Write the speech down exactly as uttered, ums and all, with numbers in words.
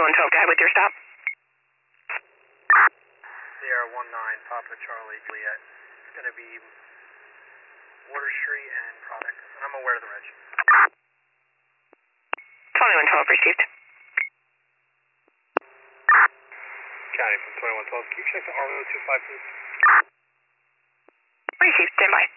one twelve, go ahead with your stop. Sierra one nine, Papa Charlie, Juliet. It's going to be Water Street and Product, and I'm aware of the reg. twenty-one twelve received. County from twenty-one twelve, can you check the R one oh two five, please? Received, stand by.